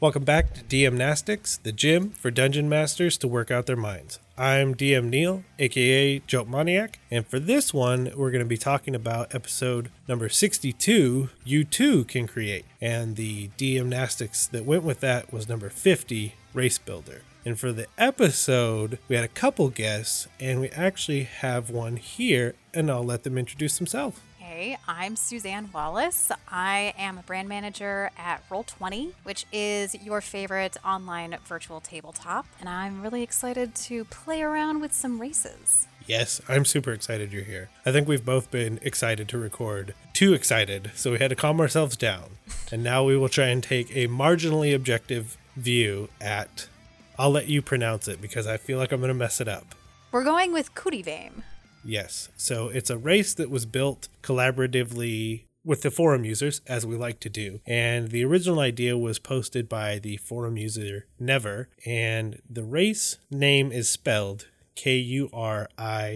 Welcome back to DMnastics, the gym for dungeon masters to work out their minds. I'm DM Neil, aka Joke Maniac, and for this one, we're going to be talking about episode number 62, You Too Can Create. And the DMnastics that went with that was number 50, Race Builder. And for the episode, we had a couple guests, and we actually have one here, and I'll let them introduce themselves. Hey, I'm Suzanne Wallace. I am a brand manager at Roll20, which is your favorite online virtual tabletop, and I'm really excited to play around with some races. Yes, I'm super excited you're here. I think we've both been excited to record. Too excited, so we had to calm ourselves down. And now we will try and take a marginally objective view at... I'll let you pronounce it because I feel like I'm going to mess it up. We're going with Kurivame. Yes, so it's a race that was built collaboratively with the forum users, as we like to do. And the original idea was posted by the forum user Never, and the race name is spelled Kurivaim.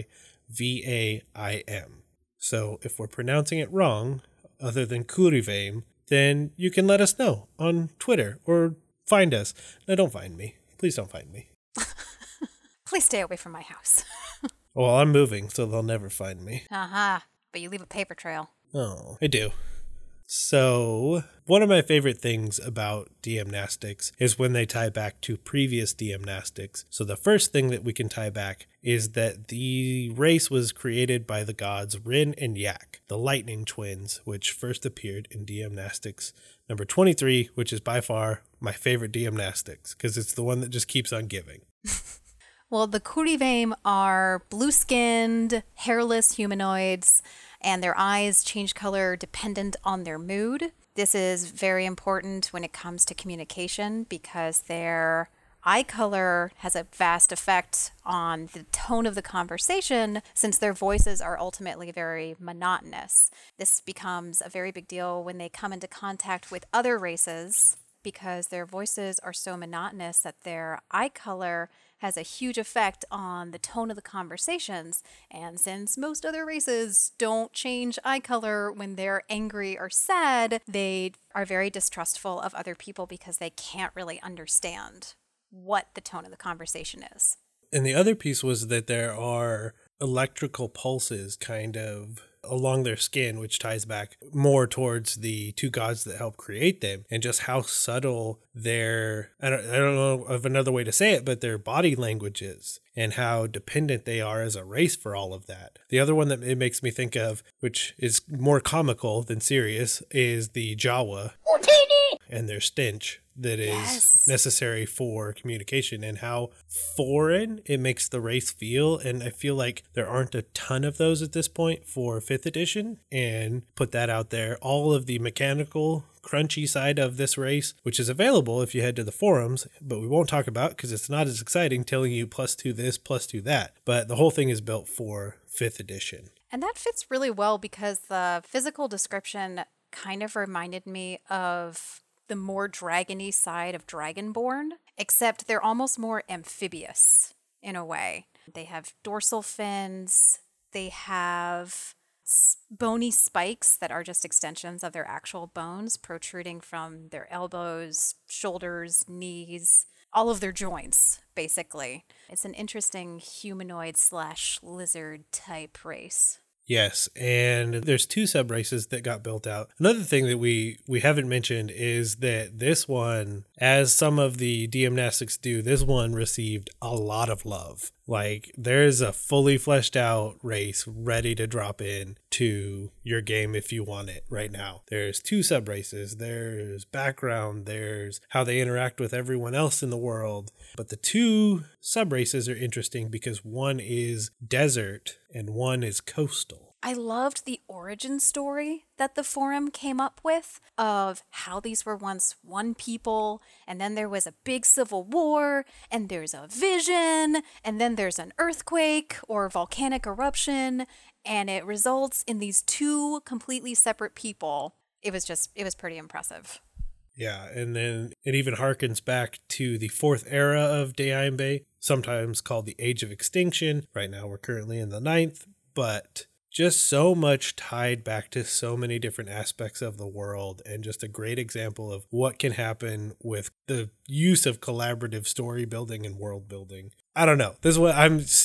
So if we're pronouncing it wrong, other than Kurivame, then you can let us know on Twitter or find us. No, don't find me. Please don't find me. Please stay away from my house. Well, I'm moving, so they'll never find me. But you leave a paper trail. Oh, I do. So, one of my favorite things about DMnastics is when they tie back to previous DMnastics. So the first thing that we can tie back is that the race was created by the gods Rin and Yak, the lightning twins, which first appeared in DMnastics number 23, which is by far my favorite DMnastics, because it's the one that just keeps on giving. Well, the Kurivame are blue-skinned, hairless humanoids, and their eyes change color dependent on their mood. This is very important when it comes to communication because their eye color has a vast effect on the tone of the conversation since their voices are ultimately very monotonous. This becomes a very big deal when they come into contact with other races because their voices are so monotonous that their eye color has a huge effect on the tone of the conversations. And since most other races don't change eye color when they're angry or sad, they are very distrustful of other people because they can't really understand what the tone of the conversation is. And the other piece was that there are electrical pulses kind of along their skin, which ties back more towards the two gods that help create them and just how subtle their, I don't know of another way to say it, but their body language is and how dependent they are as a race for all of that. The other one that it makes me think of, which is more comical than serious, is the Jawa and their stench that is necessary for communication and how foreign it makes the race feel. And I feel like there aren't a ton of those at this point for 5th edition, and put that out there. All of the mechanical crunchy side of this race, which is available if you head to the forums, but we won't talk about because it's not as exciting telling you +2 this, +2 that. But the whole thing is built for 5th edition. And that fits really well because the physical description kind of reminded me of the more dragony side of Dragonborn, except they're almost more amphibious in a way. They have dorsal fins, they have bony spikes that are just extensions of their actual bones protruding from their elbows, shoulders, knees, all of their joints, basically. It's an interesting humanoid/lizard type race. Yes, and there's 2 sub-races that got built out. Another thing that we haven't mentioned is that this one, as some of the DMnastics do, this one received a lot of love. Like, there's a fully fleshed out race ready to drop in to your game if you want it right now. There's 2 sub-races, there's background, there's how they interact with everyone else in the world. But the 2 sub-races are interesting because one is desert and one is coastal. I loved the origin story that the forum came up with of how these were once one people, and then there was a big civil war, and there's a vision, and then there's an earthquake or volcanic eruption, and it results in these 2 completely separate people. It was pretty impressive. Yeah, and then it even harkens back to the 4th era of Dayimbe, sometimes called the Age of Extinction. Right now we're currently in the 9th, but just so much tied back to so many different aspects of the world, and just a great example of what can happen with the use of collaborative story building and world building. I don't know. This is what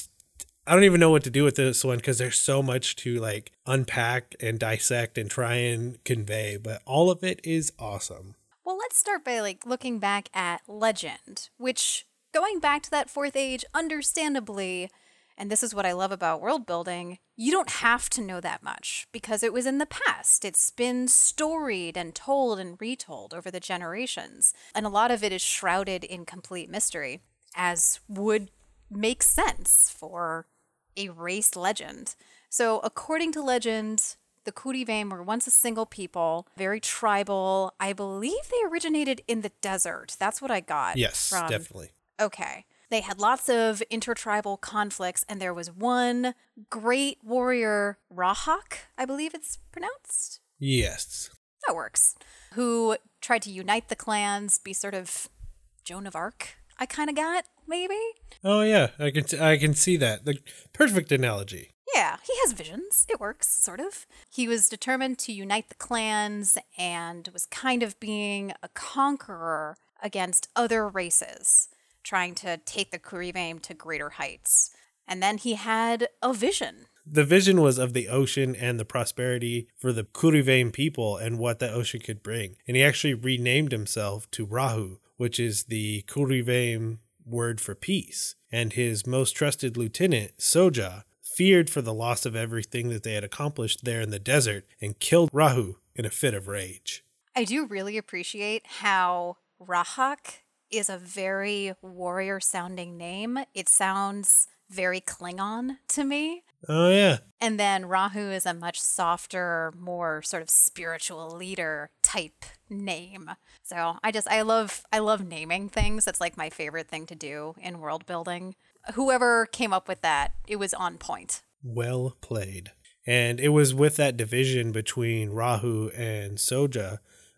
I don't even know what to do with this one because there's so much to like unpack and dissect and try and convey, but all of it is awesome. Well, let's start by like looking back at legend, which going back to that fourth age, understandably, and this is what I love about world building, you don't have to know that much because it was in the past. It's been storied and told and retold over the generations. And a lot of it is shrouded in complete mystery, as would make sense for a race legend. So according to legend, the Kurivaim were once a single people, very tribal. I believe they originated in the desert. That's what I got. Yes, definitely. Okay. They had lots of intertribal conflicts, and there was one great warrior, Rahak, I believe it's pronounced. Yes. That works. Who tried to unite the clans, be sort of Joan of Arc, I kind of got, maybe? Oh, yeah. I can see that. The perfect analogy. Yeah, he has visions. It works, sort of. He was determined to unite the clans and was kind of being a conqueror against other races, trying to take the Kurivaim to greater heights. And then he had a vision. The vision was of the ocean and the prosperity for the Kurivaim people and what the ocean could bring. And he actually renamed himself to Rahu, which is the Kurivaim word for peace. And his most trusted lieutenant, Soja, feared for the loss of everything that they had accomplished there in the desert and killed Rahu in a fit of rage. I do really appreciate how Rahak is a very warrior-sounding name. It sounds very Klingon to me. Oh, yeah. And then Rahu is a much softer, more sort of spiritual leader type name. So I love naming things. That's like my favorite thing to do in world building. Whoever came up with that, it was on point. Well played. And it was with that division between Rahu and Soja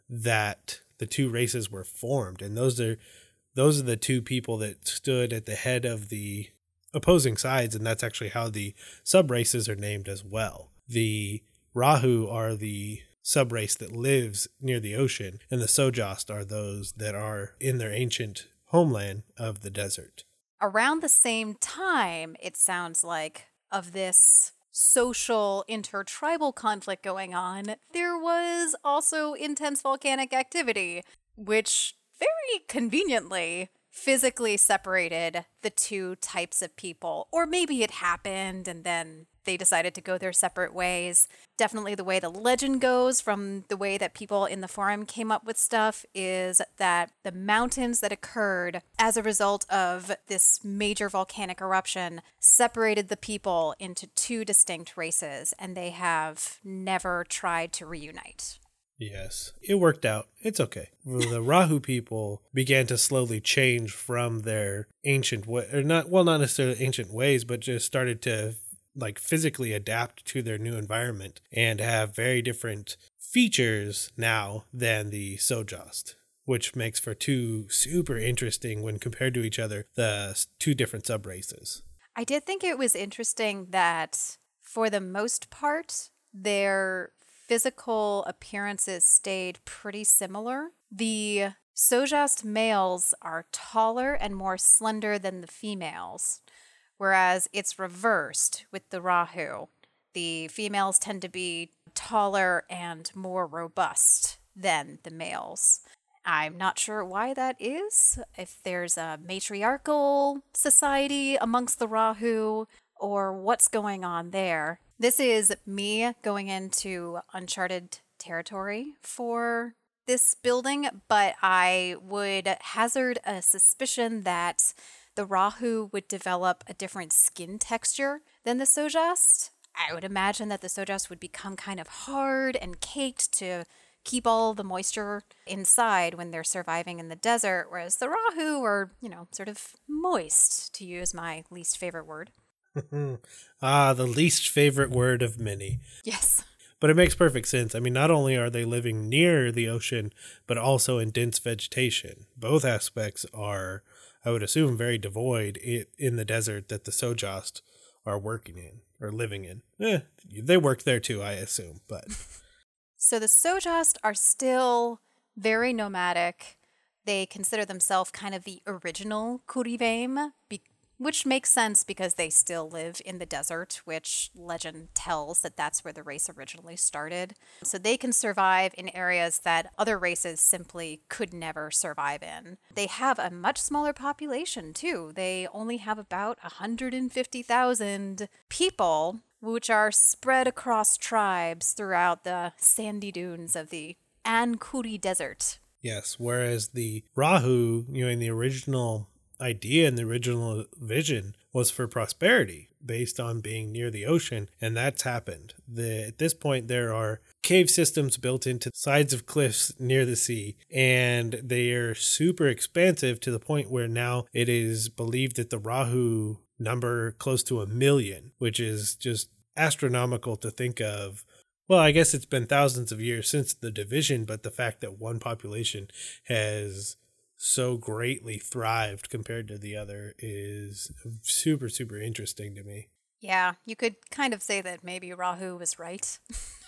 that the two races were formed. And those are the two people that stood at the head of the opposing sides, and that's actually how the sub-races are named as well. The Rahu are the sub-race that lives near the ocean, and the Sojast are those that are in their ancient homeland of the desert. Around the same time, it sounds like, of this social intertribal conflict going on, there was also intense volcanic activity, which very conveniently physically separated the two types of people. Or maybe it happened and then they decided to go their separate ways. Definitely the way the legend goes from the way that people in the forum came up with stuff is that the mountains that occurred as a result of this major volcanic eruption separated the people into two distinct races, and they have never tried to reunite. Yes, it worked out. It's okay. The Rahu people began to slowly change from their ancient way, or not necessarily ancient ways, but just started to like physically adapt to their new environment and have very different features now than the Sojast, which makes for two super interesting when compared to each other, the two different sub-races. I did think it was interesting that for the most part, their physical appearances stayed pretty similar. The Sojast males are taller and more slender than the females, whereas it's reversed with the Rahu. The females tend to be taller and more robust than the males. I'm not sure why that is, if there's a matriarchal society amongst the Rahu or what's going on there. This is me going into uncharted territory for this building, but I would hazard a suspicion that the Rahu would develop a different skin texture than the Sojast. I would imagine that the Sojast would become kind of hard and caked to keep all the moisture inside when they're surviving in the desert, whereas the Rahu are, sort of moist, to use my least favorite word. The least favorite word of many. Yes. But it makes perfect sense. I mean, not only are they living near the ocean, but also in dense vegetation. Both aspects are, I would assume, very devoid in the desert that the Sojast are working in, or living in. They work there too, I assume, but... So the Sojost are still very nomadic. They consider themselves kind of the original Kurivaim, which makes sense because they still live in the desert, which legend tells that that's where the race originally started. So they can survive in areas that other races simply could never survive in. They have a much smaller population, too. They only have about 150,000 people, which are spread across tribes throughout the sandy dunes of the An-Kuri Desert. Yes, whereas the Rahu, in the original idea and the original vision was for prosperity based on being near the ocean, and that's happened. At this point, there are cave systems built into sides of cliffs near the sea, and they are super expansive to the point where now it is believed that the Rahu number close to 1 million, which is just astronomical to think of. Well, I guess it's been thousands of years since the division, but the fact that one population has so greatly thrived compared to the other is super, super interesting to me. Yeah, you could kind of say that maybe Rahu was right.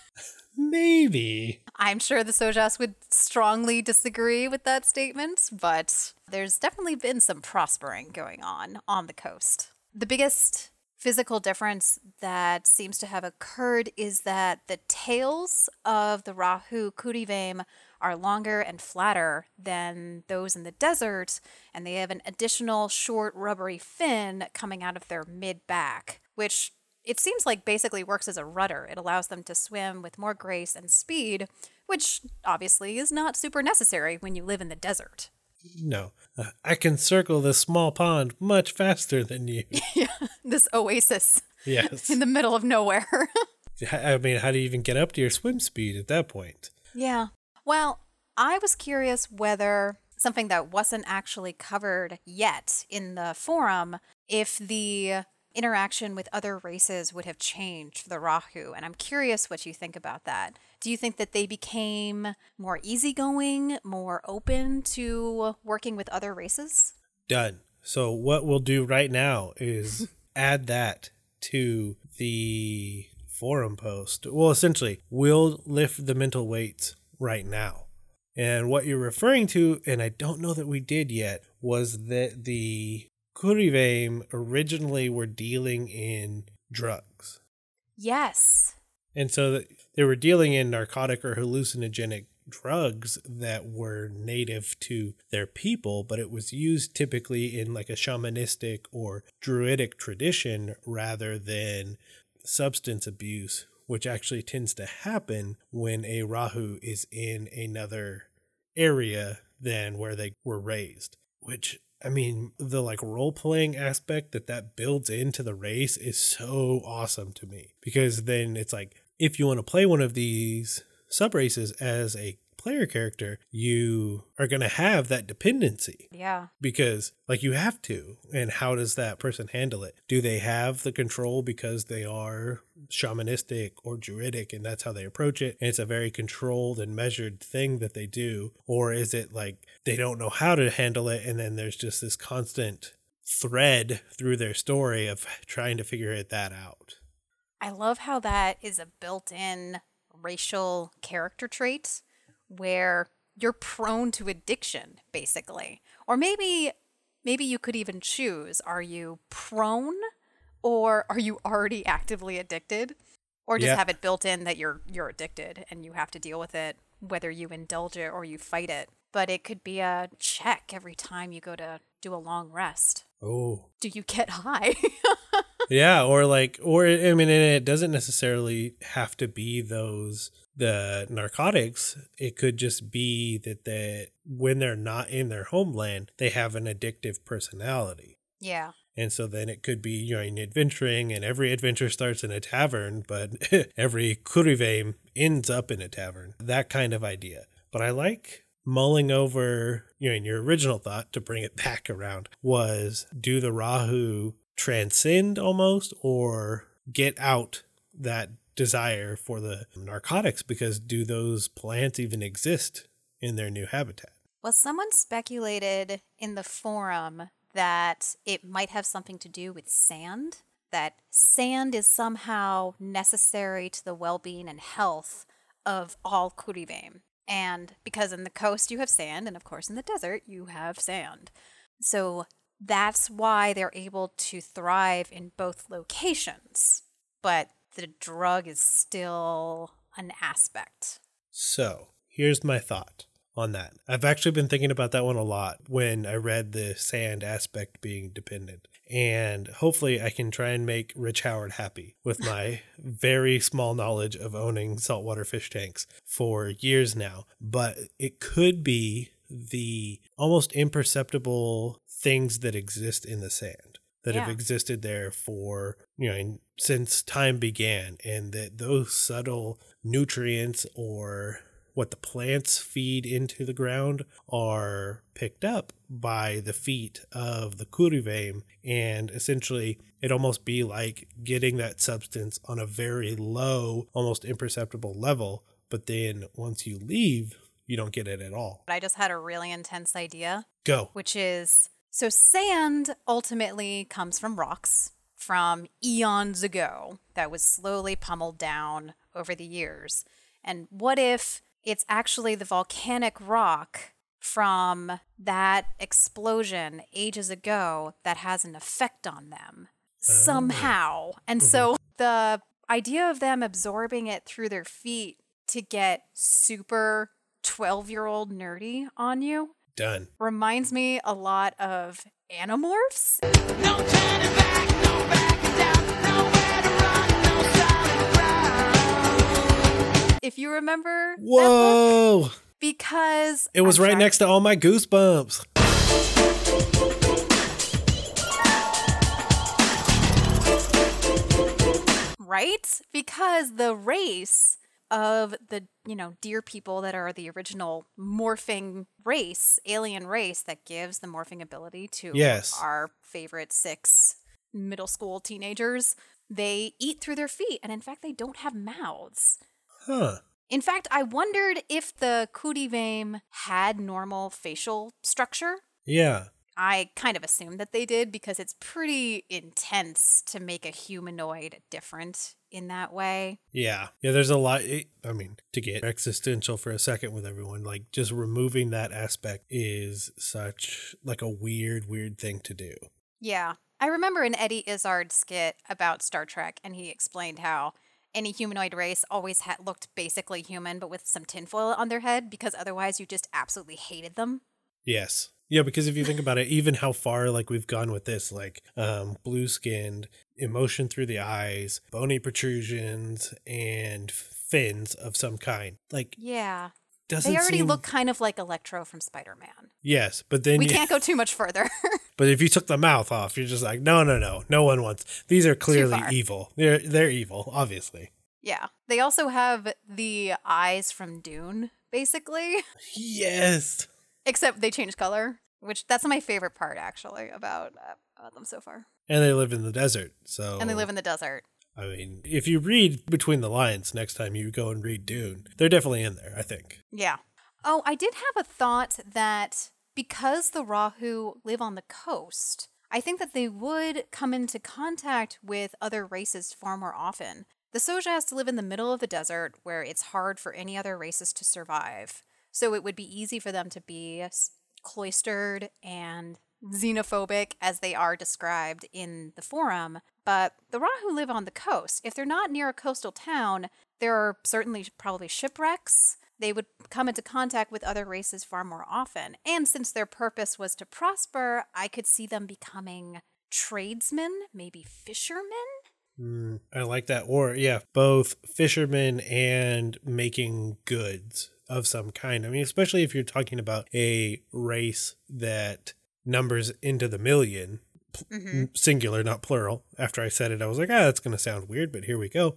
Maybe. I'm sure the Sojas would strongly disagree with that statement, but there's definitely been some prospering going on the coast. The biggest physical difference that seems to have occurred is that the tails of the Rahu Kurivaim are longer and flatter than those in the desert, and they have an additional short rubbery fin coming out of their mid-back, which it seems like basically works as a rudder. It allows them to swim with more grace and speed, which obviously is not super necessary when you live in the desert. No, I can circle this small pond much faster than you. Yeah, this oasis. Yes. In the middle of nowhere. I mean, how do you even get up to your swim speed at that point? Yeah. Well, I was curious whether something that wasn't actually covered yet in the forum, if the interaction with other races would have changed for the Rahu. And I'm curious what you think about that. Do you think that they became more easygoing, more open to working with other races? Done. So what we'll do right now is add that to the forum post. Well, essentially, we'll lift the mental weights right now. And what you're referring to, and I don't know that we did yet, was that the Kurivaim originally were dealing in drugs. Yes. And so they were dealing in narcotic or hallucinogenic drugs that were native to their people, but it was used typically in like a shamanistic or druidic tradition rather than substance abuse, which actually tends to happen when a Rahu is in another area than where they were raised. Which, I mean, the like role-playing aspect that builds into the race is so awesome to me. Because then it's like, if you want to play one of these sub-races as a player character, you are going to have that dependency. Yeah. Because, like, you have to. And how does that person handle it? Do they have the control because they are shamanistic or druidic and that's how they approach it? And it's a very controlled and measured thing that they do. Or is it like they don't know how to handle it and then there's just this constant thread through their story of trying to figure that out? I love how that is a built-in racial character trait where you're prone to addiction, basically. Or maybe you could even choose, are you prone or are you already actively addicted? Or just have it built in that you're addicted and you have to deal with it, whether you indulge it or you fight it. But it could be a check every time you go to do a long rest. Oh. Do you get high? Yeah, or I mean, and it doesn't necessarily have to be the narcotics. It could just be that when they're not in their homeland, they have an addictive personality. Yeah. And so then it could be, you're adventuring, and every adventure starts in a tavern, but every Kurivaim ends up in a tavern. That kind of idea. But I like mulling over, in your original thought, to bring it back around, was do the Rahu transcend almost or get out that desire for the narcotics, because do those plants even exist in their new habitat? Well, someone speculated in the forum that it might have something to do with sand, that sand is somehow necessary to the well-being and health of all Kurivaim. And because in the coast you have sand, and of course in the desert you have sand. So that's why they're able to thrive in both locations. But the drug is still an aspect. So here's my thought on that. I've actually been thinking about that one a lot when I read the sand aspect being dependent. And hopefully I can try and make Rich Howard happy with my very small knowledge of owning saltwater fish tanks for years now. But it could be the almost imperceptible things that exist in the sand that have existed there for, since time began, and that those subtle nutrients or what the plants feed into the ground are picked up by the feet of the Kurivaim, and essentially it almost be like getting that substance on a very low, almost imperceptible level, but then once you leave, you don't get it at all. I just had a really intense idea. Go. Which is, so sand ultimately comes from rocks from eons ago that was slowly pummeled down over the years. And what if it's actually the volcanic rock from that explosion ages ago that has an effect on them somehow? And so the idea of them absorbing it through their feet to get super 12-year-old nerdy on you Done. reminds me a lot of Animorphs. No turning back, no backing down, nowhere to run, no solid ground. If you remember that book, Whoa! because It was I'm right trying- next to all my Goosebumps. right? Because the race of the, deer people that are the original morphing race, alien race that gives the morphing ability to Yes. our favorite 6 middle school teenagers, they eat through their feet. And in fact, they don't have mouths. Huh. In fact, I wondered if the Kurivaim had normal facial structure. Yeah. I kind of assumed that they did because it's pretty intense to make a humanoid different in that way. Yeah. Yeah, there's a lot. To get existential for a second with everyone, like just removing that aspect is such like a weird thing to do. Yeah. I remember an Eddie Izzard skit about Star Trek, and he explained how any humanoid race always looked basically human, but with some tinfoil on their head, because otherwise you just absolutely hated them. Yes. Yeah, because if you think about it, even how far like we've gone with this, like blue skinned, emotion through the eyes, bony protrusions, and fins of some kind. Like, Yeah. doesn't They already seem... look kind of like Electro from Spider-Man. Yes, but then We can't go too much further. But if you took the mouth off, you're just like, no one wants. These are clearly far. evil. They're evil, obviously. Yeah. They also have the eyes from Dune, basically. Yes. Except they change color, which that's my favorite part, actually, about them so far. And they live in the desert, so... And they live in the desert. I mean, if you read between the lines next time you go and read Dune, they're definitely in there, I think. Yeah. Oh, I did have a thought that because the Rahu live on the coast, I think that they would come into contact with other races far more often. The Soja has to live in the middle of the desert where it's hard for any other races to survive. So it would be easy for them to be cloistered and xenophobic as they are described in the forum. But the Rahu live on the coast. If they're not near a coastal town, there are certainly probably shipwrecks. They would come into contact with other races far more often. And since their purpose was to prosper, I could see them becoming tradesmen, maybe fishermen. I like that. Or, yeah, both fishermen and making goods of some kind. I mean, especially if you're talking about a race that numbers into the million, singular, not plural. After I said it, I was like, that's going to sound weird, but here we go.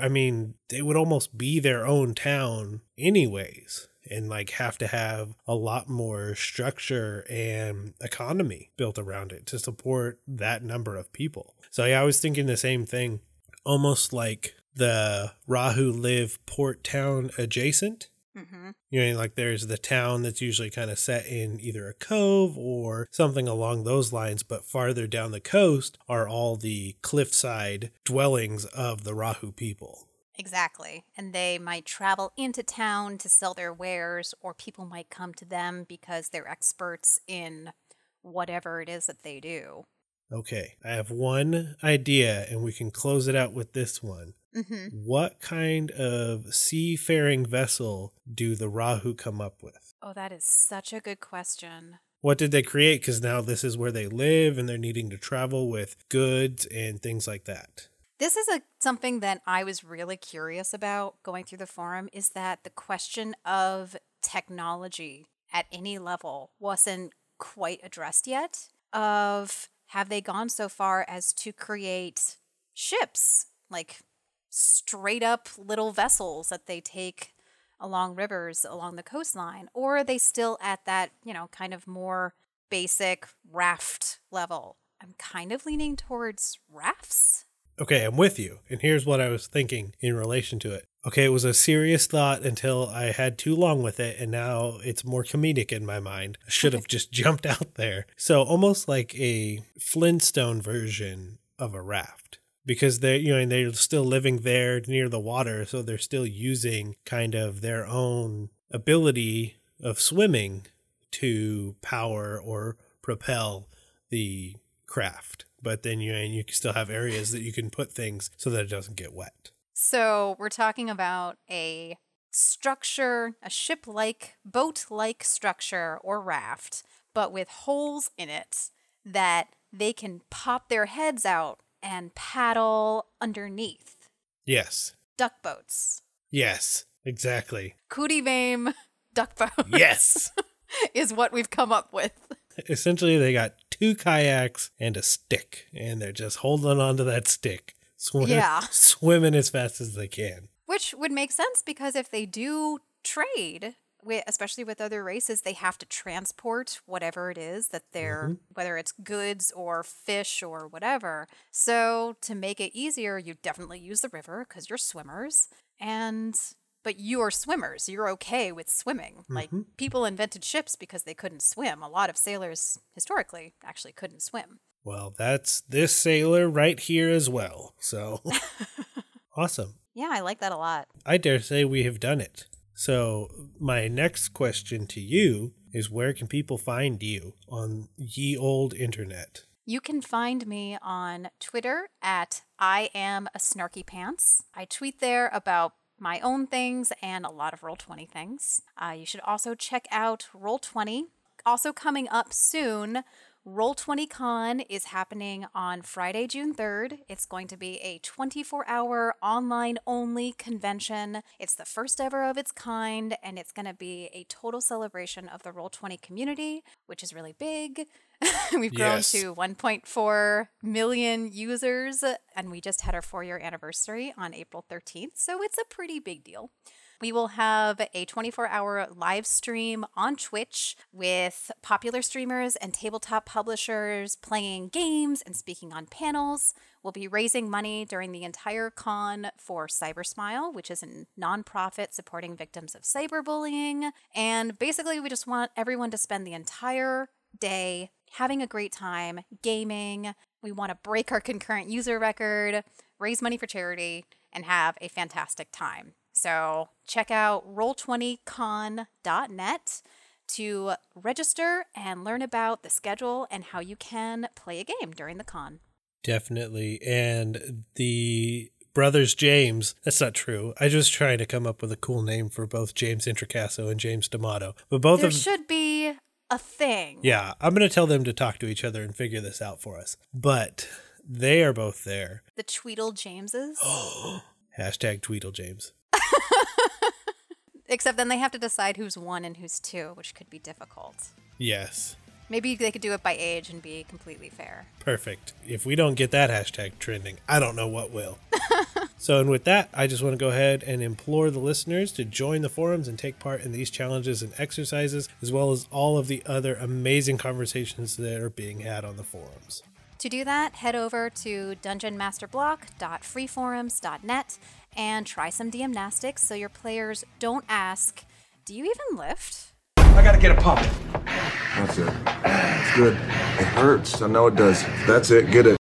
They would almost be their own town anyways, and like have to have a lot more structure and economy built around it to support that number of people. So yeah, I was thinking the same thing, almost like the Rahu live port town adjacent. You know, like there's the town that's usually kind of set in either a cove or something along those lines, but farther down the coast are all the cliffside dwellings of the Rahu people. Exactly. And they might travel into town to sell their wares, or people might come to them because they're experts in whatever it is that they do. Okay, I have one idea and we can close it out with this one. What kind of seafaring vessel do the Rahu come up with? Oh, that is such a good question. What did they create? Because now this is where they live and they're needing to travel with goods and things like that. This is something that I was really curious about going through the forum, is that the question of technology at any level wasn't quite addressed yet. Of have they gone so far as to create ships, like straight up little vessels that they take along rivers along the coastline? Or are they still at that, kind of more basic raft level? I'm kind of leaning towards rafts. Okay, I'm with you. And here's what I was thinking in relation to it. Okay, it was a serious thought until I had too long with it, and now it's more comedic in my mind. I should have just jumped out there. So almost like a Flintstone version of a raft. Because they're still living there near the water, so they're still using kind of their own ability of swimming to power or propel the craft. But then you can still have areas that you can put things so that it doesn't get wet. So we're talking about a structure, a ship-like, boat-like structure or raft, but with holes in it that they can pop their heads out and paddle underneath. Yes. Duck boats. Yes, exactly. Kudivame duck boats. Yes. Is what we've come up with. Essentially, they got 2 kayaks and a stick, and they're just holding onto that stick, swimming as fast as they can. Which would make sense, because if they do trade, especially with other races, they have to transport whatever it is that they're, whether it's goods or fish or whatever. So to make it easier, you definitely use the river because you're swimmers. But you are swimmers. You're okay with swimming. Like, people invented ships because they couldn't swim. A lot of sailors historically actually couldn't swim. Well, that's this sailor right here as well. So, awesome. Yeah, I like that a lot. I dare say we have done it. So, my next question to you is, where can people find you on ye old internet? You can find me on Twitter at I am a snarky pants. I tweet there about my own things and a lot of Roll20 things. You should also check out Roll20. Also coming up soon, Roll20 Con is happening on Friday, June 3rd. It's going to be a 24-hour online-only convention. It's the first ever of its kind, and it's going to be a total celebration of the Roll20 community, which is really big. We've grown to 1.4 million users, and we just had our 4-year anniversary on April 13th, so it's a pretty big deal. We will have a 24-hour live stream on Twitch with popular streamers and tabletop publishers playing games and speaking on panels. We'll be raising money during the entire con for Cybersmile, which is a nonprofit supporting victims of cyberbullying. And basically, we just want everyone to spend the entire day having a great time, gaming. We want to break our concurrent user record, raise money for charity, and have a fantastic time. So check out roll20con.net to register and learn about the schedule and how you can play a game during the con. Definitely. And the brothers James, that's not true. I just trying to come up with a cool name for both James Introcaso and James D'Amato. But both there should be a thing. Yeah, I'm going to tell them to talk to each other and figure this out for us. But they are both there. The Tweedle Jameses. Hashtag Tweedle James. Except then they have to decide who's 1 and who's 2, which could be difficult. Yes. Maybe they could do it by age and be completely fair. Perfect. If we don't get that hashtag trending, I don't know what will. So, and with that, I just want to go ahead and implore the listeners to join the forums and take part in these challenges and exercises, as well as all of the other amazing conversations that are being had on the forums. To do that, head over to dungeonmasterblock.freeforums.net and try some DMnastics so your players don't ask Do you even lift? I gotta get a pump. That's it. It's good. It hurts. I know it does. That's it. Get it.